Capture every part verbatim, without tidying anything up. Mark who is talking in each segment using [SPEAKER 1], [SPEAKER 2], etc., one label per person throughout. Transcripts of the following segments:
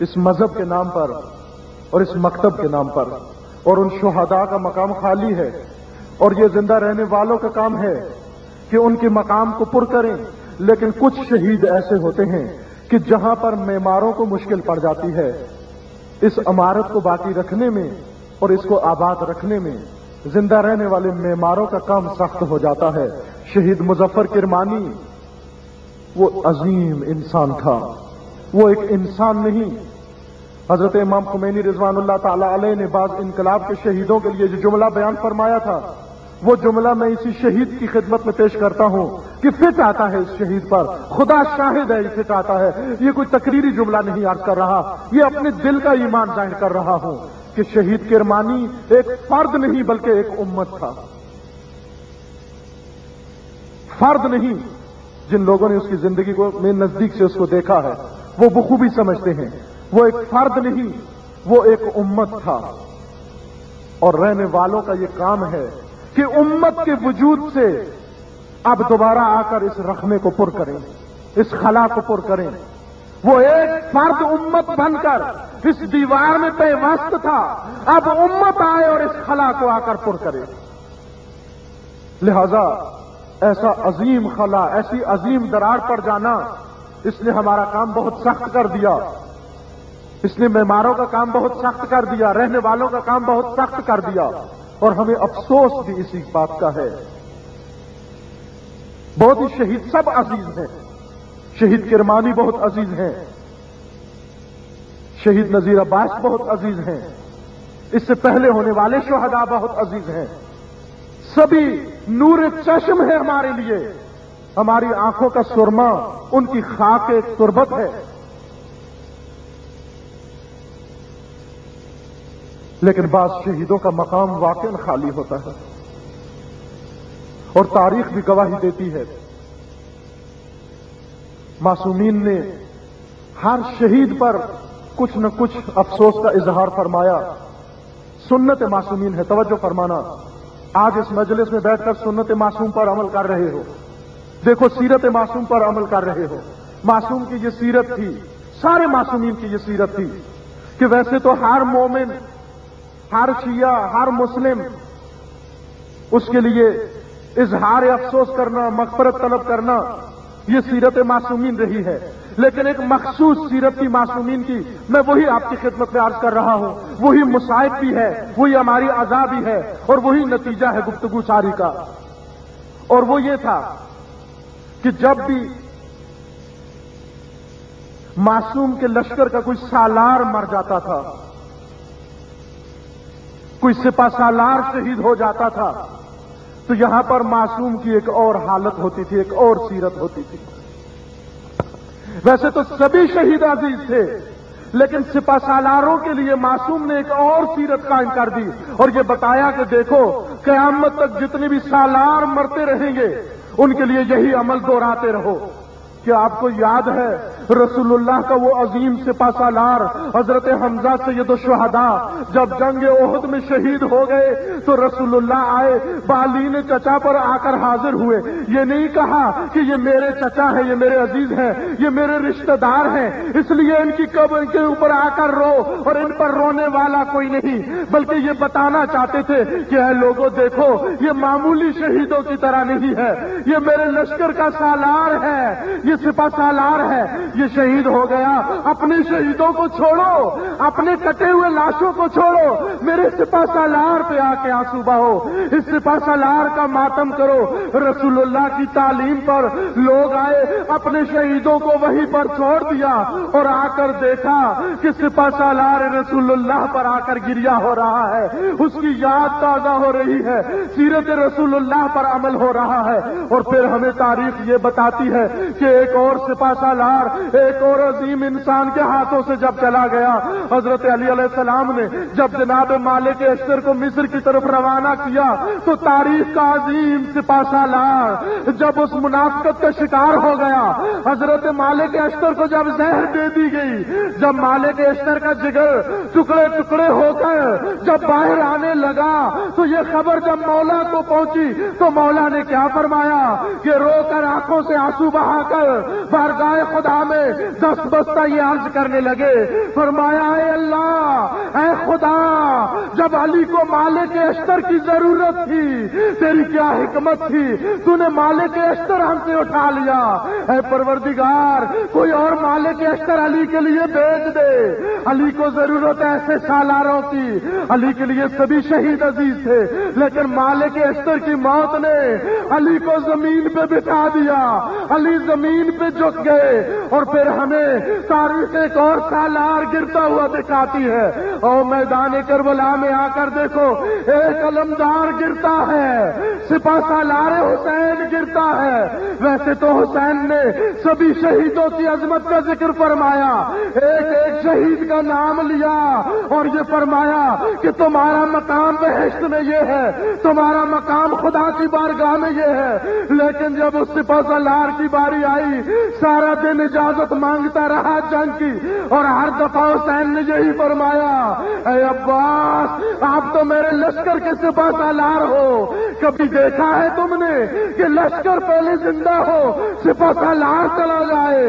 [SPEAKER 1] اس مذہب کے نام پر اور اس مکتب کے نام پر، اور ان شہداء کا مقام خالی ہے، اور یہ زندہ رہنے والوں کا کام ہے کہ ان کے مقام کو پر کریں۔ لیکن کچھ شہید ایسے ہوتے ہیں کہ جہاں پر معماروں کو مشکل پڑ جاتی ہے اس عمارت کو باقی رکھنے میں اور اس کو آباد رکھنے میں، زندہ رہنے والے معماروں کا کام سخت ہو جاتا ہے۔ شہید مظفر کرمانی وہ عظیم انسان تھا، وہ ایک انسان نہیں۔ حضرت امام خمینی رضوان اللہ تعالی علیہ نے بعض انقلاب کے شہیدوں کے لیے جو جملہ بیان فرمایا تھا، وہ جملہ میں اسی شہید کی خدمت میں پیش کرتا ہوں کہ فٹ آتا ہے اس شہید پر، خدا شاہد ہے فٹ آتا ہے۔ یہ کوئی تقریری جملہ نہیں عرض کر رہا، یہ اپنے دل کا ایمان ظاہر کر رہا ہوں کہ شہید کرمانی ایک فرد نہیں بلکہ ایک امت تھا۔ فرد نہیں، جن لوگوں نے اس کی زندگی کو میں نزدیک سے اس کو دیکھا ہے وہ بخوبی سمجھتے ہیں، وہ ایک فرد نہیں، وہ ایک امت تھا۔ اور رہنے والوں کا یہ کام ہے کہ امت کے وجود سے اب دوبارہ آ کر اس رقمے کو پر کریں، اس خلا کو پر کریں۔ وہ ایک فرد امت بن کر اس دیوار میں پیوست تھا، اب امت آئے اور اس خلا کو آ کر پر کرے۔ لہذا ایسا عظیم خلا، ایسی عظیم درار پر جانا، اس نے ہمارا کام بہت سخت کر دیا، اس نے معماروں کا کام بہت سخت کر دیا، رہنے والوں کا کام بہت سخت کر دیا، اور ہمیں افسوس بھی اسی بات کا ہے۔ بہت ہی شہید سب عزیز ہیں، شہید کرمانی بہت عزیز ہیں، شہید نذیر عباس بہت عزیز ہیں، اس سے پہلے ہونے والے شہداء بہت عزیز ہیں، سبھی نور چشم ہے ہمارے لیے، ہماری آنکھوں کا سرما ان کی خاک تربت ہے۔ لیکن بعض شہیدوں کا مقام واقعاً خالی ہوتا ہے، اور تاریخ بھی گواہی دیتی ہے۔ معصومین نے ہر شہید پر کچھ نہ کچھ افسوس کا اظہار فرمایا۔ سنت معصومین ہے، توجہ فرمانا، آج اس مجلس میں بیٹھ کر سنت معصوم پر عمل کر رہے ہو، دیکھو سیرت معصوم پر عمل کر رہے ہو۔ معصوم کی یہ سیرت تھی، سارے معصومین کی یہ سیرت تھی کہ ویسے تو ہر مومن، ہر شیعہ، ہر مسلم اس کے لیے اظہار افسوس کرنا، مغفرت طلب کرنا، یہ سیرت معصومین رہی ہے، لیکن ایک مخصوص سیرت کی معصومین کی میں وہی آپ کی خدمت میں عرض کر رہا ہوں، وہی مصائب بھی ہے، وہی ہماری عزا بھی ہے، اور وہی نتیجہ ہے گفتگو ساری کا۔ اور وہ یہ تھا کہ جب بھی معصوم کے لشکر کا کوئی سالار مر جاتا تھا، کوئی سپہ سالار شہید ہو جاتا تھا، تو یہاں پر معصوم کی ایک اور حالت ہوتی تھی، ایک اور سیرت ہوتی تھی۔ ویسے تو سبھی شہید عزیز تھے، لیکن سپہ سالاروں کے لیے معصوم نے ایک اور سیرت قائم کر دی، اور یہ بتایا کہ دیکھو قیامت تک جتنے بھی سالار مرتے رہیں گے ان کے لیے یہی عمل دہراتے رہو۔ کیا آپ کو یاد ہے رسول اللہ کا وہ عظیم سپہ سالار حضرت حمزہ سید الشہداء جب جنگ احد میں شہید ہو گئے تو رسول اللہ آئے، بالین چچا پر آ کر حاضر ہوئے، یہ نہیں کہا کہ یہ میرے چچا ہے، یہ میرے عزیز ہیں، یہ میرے رشتہ دار ہیں، اس لیے ان کی قبر کے اوپر آ کر رو، اور ان پر رونے والا کوئی نہیں، بلکہ یہ بتانا چاہتے تھے کہ اے لوگوں دیکھو یہ معمولی شہیدوں کی طرح نہیں ہے، یہ میرے لشکر کا سالار ہے، یہ سپہ سالار ہے، یہ شہید ہو گیا، اپنے شہیدوں کو چھوڑو، اپنے کٹے ہوئے لاشوں کو چھوڑو، میرے سپہ سالار پہ آ کے آنسو بہو، اس سپہ سالار کا ماتم کرو۔ رسول اللہ کی تعلیم پر لوگ آئے، اپنے شہیدوں کو وہیں پر چھوڑ دیا، اور آ کر دیکھا کہ سپہ سالار رسول اللہ پر آ کر گریا ہو رہا ہے، اس کی یاد تازہ ہو رہی ہے، سیرت رسول اللہ پر عمل ہو رہا ہے۔ اور پھر ہمیں تاریخ یہ بتاتی ہے کہ ایک اور سپہ سالار، ایک اور عظیم انسان کے ہاتھوں سے جب چلا گیا، حضرت علی علیہ السلام نے جب جناب مالک اشتر کو مصر کی طرف روانہ کیا تو تاریخ کا عظیم سپہ سالار جب اس منافقت کا شکار ہو گیا، حضرت مالک اشتر کو جب زہر دے دی گئی، جب مالک اشتر کا جگر ٹکڑے ٹکڑے ہو کر جب باہر آنے لگا تو یہ خبر جب مولا کو پہنچی تو مولا نے کیا فرمایا کہ رو کر آنکھوں سے آنسو بہا کر بارگاہ خدا میں دست بستہ یہ عرض کرنے لگے، فرمایا اے اللہ، اے خدا، جب علی کو مالک اشتر کی ضرورت تھی تیری کیا حکمت تھی، تو نے مالک اشتر ہم سے اٹھا لیا، اے پروردگار کوئی اور مالک اشتر علی کے لیے بھیج دے، علی کو ضرورت ہے ایسے سالاروں کی، علی کے لیے سبھی شہید عزیز تھے، لیکن مالک اشتر کی موت نے علی کو زمین پہ بٹھا دیا، علی زمین پہ جھک گئے، اور پھر ہمیں تاریخ ایک اور سالار گرتا ہوا دکھاتی ہے، اور میدان کربلا میں آ کر دیکھو ایک علمدار گرتا ہے، سپہ سالار حسین گرتا ہے۔ ویسے تو حسین نے سبھی شہیدوں کی عظمت کا ذکر فرمایا، ایک ایک شہید کا نام لیا اور یہ فرمایا کہ تمہارا مقام بہشت میں یہ ہے، تمہارا مقام خدا کی بارگاہ میں یہ ہے، لیکن جب اس سپہ سالار کی باری آئی سارا دن اجازت مانگتا رہا جنگ کی، اور ہر دفعہ حسین نے یہی فرمایا، اے عباس آپ تو میرے لشکر کے سپہ سالار ہو، کبھی دیکھا ہے تم نے کہ لشکر پہلے زندہ ہو سپہ سالار چلا جائے؟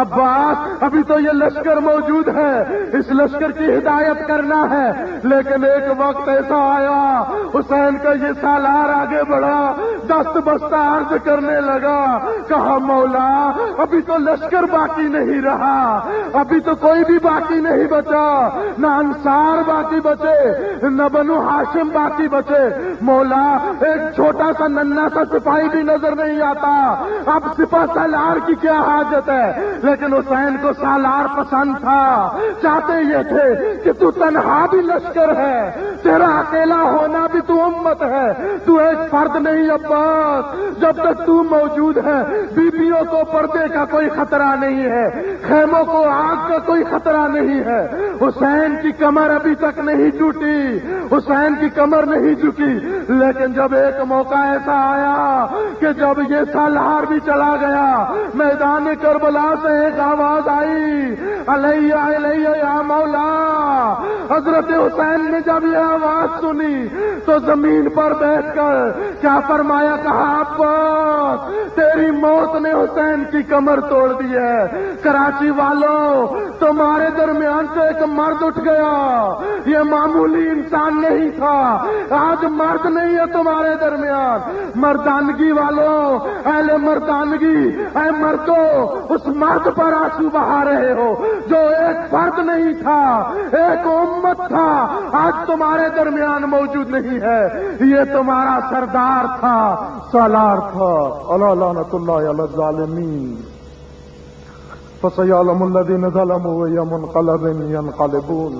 [SPEAKER 1] عباس ابھی تو یہ لشکر موجود ہے، اس لشکر کی ہدایت کرنا ہے، لیکن ایک وقت ایسا آیا حسین کا یہ سالار آگے بڑھا، دست بستہ عرض کرنے لگا، کہا مولا ابھی تو لشکر باقی نہیں رہا، ابھی تو کوئی بھی باقی نہیں بچا، نہ انصار باقی بچے نہ بنو ہاشم باقی بچے، مولا ایک چھوٹا سا ننھا سا سپاہی بھی نظر نہیں آتا، اب سپہ سالار کی کیا حاجت ہے؟ لیکن حسین کو سالار پسند تھا، چاہتے یہ تھے کہ تو تنہا بھی لشکر ہے، تیرا اکیلا ہونا بھی تو امت ہے، تو ایک فرد نہیں عباس، جب تک تو موجود ہے بیبیوں کو پردے کا کوئی خطرہ نہیں ہے، خیموں کو آگ کا کوئی خطرہ نہیں ہے۔ حسین کی کمر ابھی تک نہیں ٹوٹی، حسین کی کمر نہیں جھکی، لیکن جب ایک موقع ایسا آیا کہ جب یہ سالار بھی چلا گیا، میدان کربلا سے ایک آواز آئی، علیہ علیہ یا مولا۔ حضرت حسین نے جب یہ آواز سنی تو زمین پر بیٹھ کر کیا فرمایا، کہا عباس تیری موت نے حسین کی کمر توڑ دی ہے، کراچی والوں تمہارے درمیان سے ایک مرد اٹھ گیا، یہ معمولی انسان نہیں تھا، آج مرد نہیں ہے تمہارے درمیان، مردانگی والوں، اہل مردانگی، اے مردوں اس مرد پر آنسو بہا رہے ہو جو ایک فرد نہیں تھا، ایک امت تھا، آج تمہارے درمیان موجود نہیں ہے، یہ تمہارا سردار تھا، سالار تھا۔ الا لعنۃ اللہ علی الظالمین۔ فسيعلم الذين ظلموا أي منقلب ينقلبون۔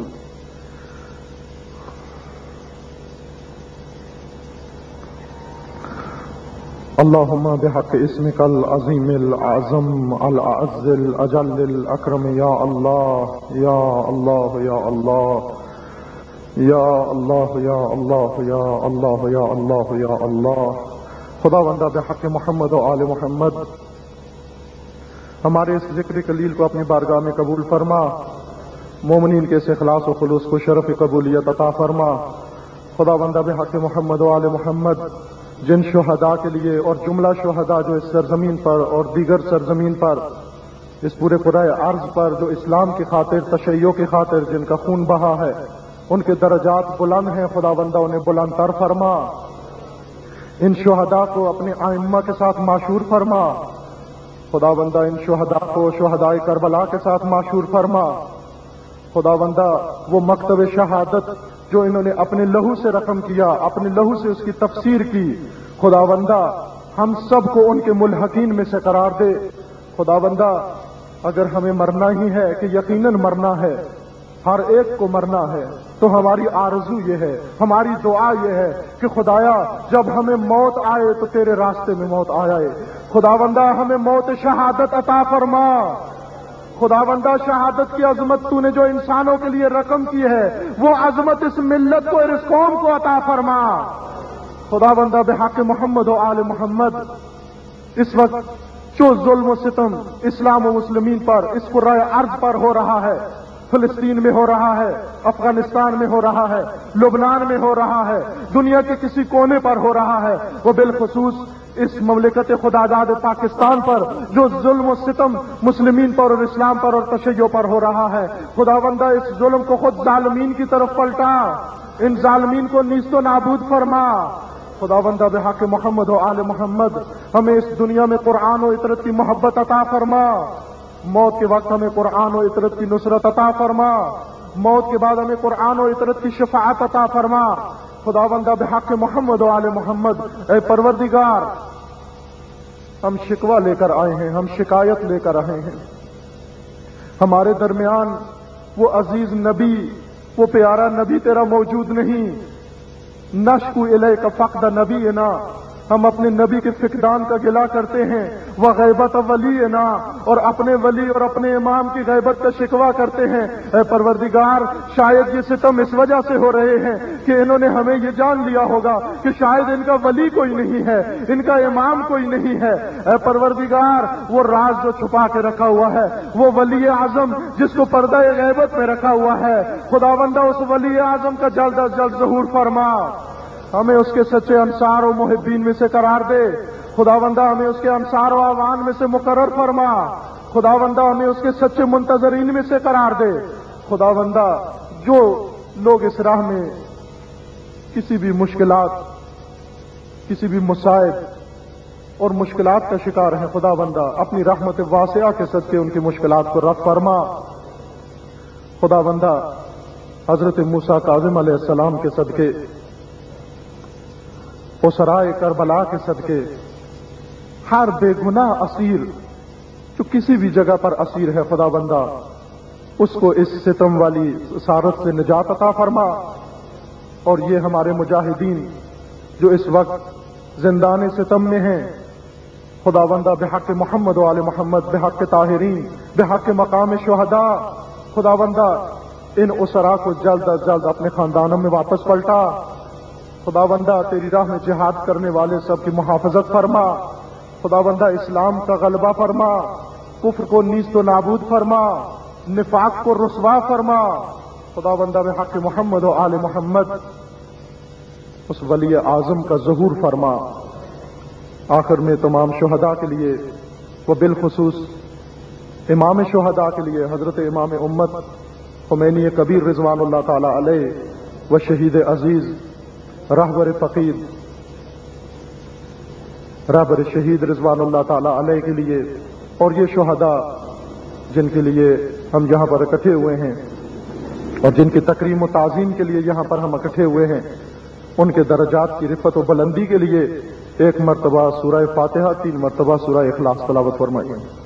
[SPEAKER 1] اللهم بحق اسمك العظيم الأعظم الأعز الأجل الأكرم يا الله يا الله يا الله يا الله يا الله يا الله يا الله يا الله۔ خداوندہ بحق محمد و آل محمد ہمارے اس ذکر کلیل کو اپنی بارگاہ میں قبول فرما، مومنین کے اس اخلاص و خلوص کو شرف قبولیت عطا فرما۔ خداوندہ بحق محمد و آل محمد جن شہداء کے لیے اور جملہ شہداء جو اس سرزمین پر اور دیگر سرزمین پر اس پورے پورے عرض پر جو اسلام کی خاطر تشیع کی خاطر جن کا خون بہا ہے ان کے درجات بلند ہیں، خداوندہ انہیں بلند تر فرما، ان شہداء کو اپنے ائمہ کے ساتھ معشور فرما، خداوندہ ان شہداء کو شہداء کربلا کے ساتھ معشور فرما، خداوندہ وہ مکتب شہادت جو انہوں نے اپنے لہو سے رقم کیا، اپنے لہو سے اس کی تفسیر کی، خداوندہ ہم سب کو ان کے ملحقین میں سے قرار دے۔ خداوندہ اگر ہمیں مرنا ہی ہے کہ یقیناً مرنا ہے، ہر ایک کو مرنا ہے، تو ہماری آرزو یہ ہے، ہماری دعا یہ ہے کہ خدایا جب ہمیں موت آئے تو تیرے راستے میں موت آئے، خداوندہ ہمیں موت شہادت عطا فرما۔ خداوندہ شہادت کی عظمت تو نے جو انسانوں کے لیے رقم کی ہے وہ عظمت اس ملت کو اور اس قوم کو عطا فرما۔ خداوندہ بحق محمد و آل محمد اس وقت جو ظلم و ستم اسلام و مسلمین پر اس قرۂ ارض پر ہو رہا ہے، فلسطین میں ہو رہا ہے، افغانستان میں ہو رہا ہے، لبنان میں ہو رہا ہے، دنیا کے کسی کونے پر ہو رہا ہے، وہ بالخصوص اس مملکت خداداد پاکستان پر جو ظلم و ستم مسلمین پر اور اسلام پر اور تشیع پر ہو رہا ہے، خداوندہ اس ظلم کو خود ظالمین کی طرف پلٹا، ان ظالمین کو نیست و نابود فرما۔ خداوندہ بحق محمد و آل محمد ہمیں اس دنیا میں قرآن و اطرت کی محبت عطا فرما، موت کے وقت ہمیں قرآن و اطرت کی نصرت عطا فرما، موت کے بعد ہمیں قرآن و اطرت کی شفاعت عطا فرما۔ خداوندہ بحق محمد و آل محمد اے پروردگار، ہم شکوہ لے کر آئے ہیں، ہم شکایت لے کر آئے ہیں، ہمارے درمیان وہ عزیز نبی، وہ پیارا نبی تیرا موجود نہیں۔ نشکو الیک فقد نبینا، ہم اپنے نبی کے فقدان کا گلہ کرتے ہیں، وہ غیبت ولینا، اور اپنے ولی اور اپنے امام کی غیبت کا شکوہ کرتے ہیں۔ اے پروردگار، شاید یہ ستم اس وجہ سے ہو رہے ہیں کہ انہوں نے ہمیں یہ جان لیا ہوگا کہ شاید ان کا ولی کوئی نہیں ہے، ان کا امام کوئی نہیں ہے۔ اے پروردگار، وہ راز جو چھپا کے رکھا ہوا ہے، وہ ولی اعظم جس کو پردہ غیبت میں رکھا ہوا ہے، خداوندہ اس ولی اعظم کا جلد از جلد ظہور فرما، ہمیں اس کے سچے انصار و محبین میں سے قرار دے۔ خداوندہ ہمیں اس کے انصار و اعوان میں سے مقرر فرما، خداوندہ ہمیں اس کے سچے منتظرین میں سے قرار دے۔ خداوندہ جو لوگ اس راہ میں کسی بھی مشکلات، کسی بھی مصائب اور مشکلات کا شکار ہیں، خداوندہ اپنی رحمت واسعہ کے صدقے ان کی مشکلات کو رفع فرما۔ خداوندہ حضرت موسیٰ کاظم علیہ السلام کے صدقے، اسرائے کربلا کے صدقے، ہر بے گناہ اسیر جو کسی بھی جگہ پر اسیر ہے، خداوندہ اس کو اس ستم والی اسارت سے نجات عطا فرما۔ اور یہ ہمارے مجاہدین جو اس وقت زندان ستم میں ہیں، خداوندہ بحق محمد و آل محمد، بحق طاہرین، بحق مقام شہداء، خداوندہ ان اسرا کو جلد از جلد اپنے خاندانوں میں واپس پلٹا۔ خداوندہ تیری راہ میں جہاد کرنے والے سب کی محافظت فرما، خداوندہ اسلام کا غلبہ فرما، کفر کو نیست و نابود فرما، نفاق کو رسوا فرما۔ خداوندہ بحق محمد و آل محمد اس ولی اعظم کا ظہور فرما۔ آخر میں تمام شہداء کے لیے و بالخصوص امام شہداء کے لیے حضرت امام امت خمینی کبیر رضوان اللہ تعالی علیہ و شہید عزیز رہبر فقید رہبر شہید رضوان اللہ تعالی علیہ کے لیے، اور یہ شہداء جن کے لیے ہم یہاں پر اکٹھے ہوئے ہیں اور جن کی تکریم و تعظیم کے لیے یہاں پر ہم اکٹھے ہوئے ہیں، ان کے درجات کی رفعت و بلندی کے لیے ایک مرتبہ سورہ فاتحہ، تین مرتبہ سورہ اخلاص تلاوت فرمائیے۔